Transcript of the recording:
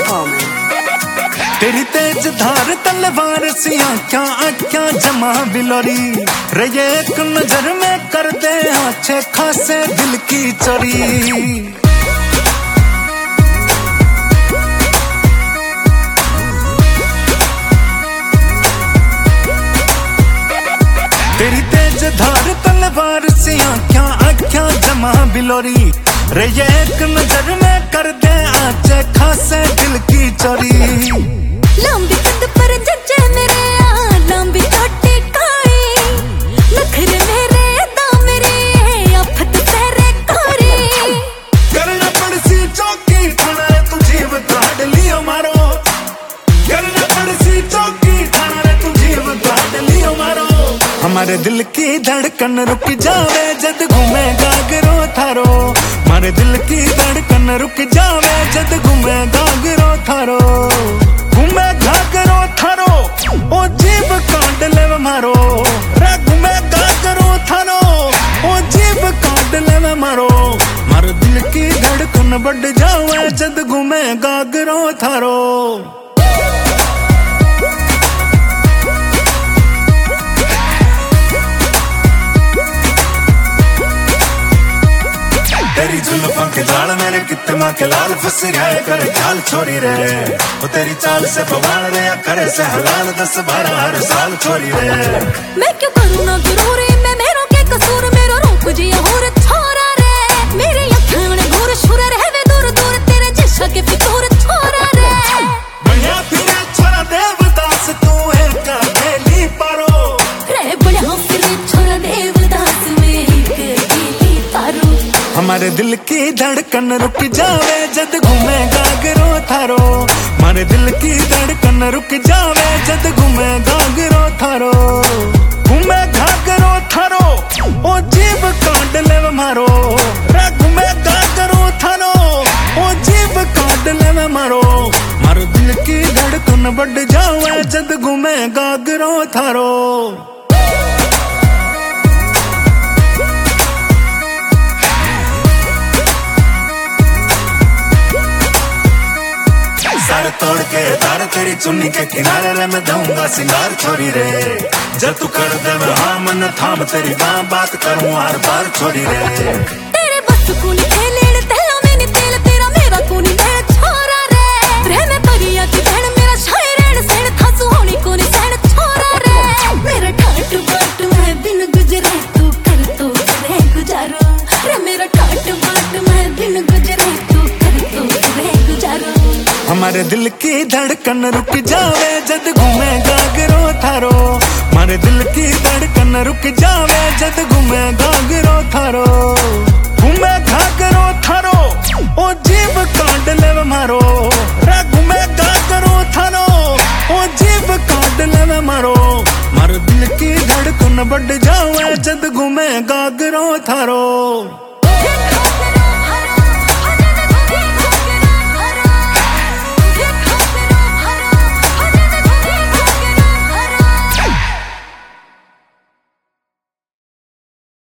तेरी तेज धार तलवार सी आँख्यां जमा बिलोरी रे एक नजर में कर दे अच्छे खासे दिल की चोरी। तेरी तेज धार तलवार सी आँख्यां जमा बिलोरी रे एक नजर में कर दे अच्छे खासे दिल की चोरी। लंबी कद पर जज्जे मेरे लंबी चोटी काई नखरे मेरे दामरे आफत तेरे कोरी। करना पड़सी चौकी थाना रे तू जीव काट लियो मारो। करना पड़सी चौकी थाना रे तू जीव काट लियो मारो। हमारे दिल की धड़कन रुक जावे जद घूमे गागरो थारो। हमारे दिल की धड़कन रुक जावे जद घूमे गागरो थारो। घूमे घागरो थारो ओ जीव काट ले मारो। रे घूमे घागरो थारो ओ जीव काट ले मारो। मारो दिल की धड़कन बढ़ जावे जद घूमे गागरो थारो। तेरी जुल्फों के जाल मेरे कित्ते माँ के लाल फंस गए कर चाल छोरी रे। वो तेरी चाल से पवान रे करे से हलाल 10-12 हर साल छोरी रे। मैं क्यों करूँ ना जरूरी मैं मेरो के कसूर मेरो रूप जिया होर छोरा रे। मेरी अखां में घूर शुर रहवे दूर दूर तेरे जिस्म के फितूर छोरा रे। बढ़िया फिरे छोरा देवदास तू एक अकेली पारो। रे बढ़िया फिरे छोरा देवदास में एक अकेली पारो। हमारे दिल की धड़कन रुक जावे जद घूमे गागरो थारो। हमारे दिल की धड़कन रुक जावे जद घूमे गागरो थारो। घूमे घागरो थारो ओ जीव काट ले मारो। रे घूमे घागरो थारो ओ जीव काट ले मारो। मारो दिल की धड़कन बढ़ जावे जद घूमे गागरो थारो। सर तोड़ के तार तेरी चुन्नी के किनारे रे मैं दूंगा सिंगार छोरी रे। जब तू कर दे हाँ मन थाम तेरी बात करूँ हर बार छोरी रे। तेरे बस कुनी खेलेड़ तेला मैंने तेल तेरा मेरा कुनी मैं छोरा रे। रे मैं परिया की बहन मेरा शायरेन सेन थासु होनी कुनी सेन छोरा रे। मेरा ठाट बाट में दिन गुजरे तू कर तो करे गुजारो। रे मेरा ठाट बाट में दिन गुजरे तू कर तो करे गुजारो। हमारे दिल की धड़कन रुक जावे जद घूमे गागरो थारो। हमारे दिल की धड़कन रुक जावे जद घूमे गागरो थारो। घूमे घागरो थारो ओ जीव काट ले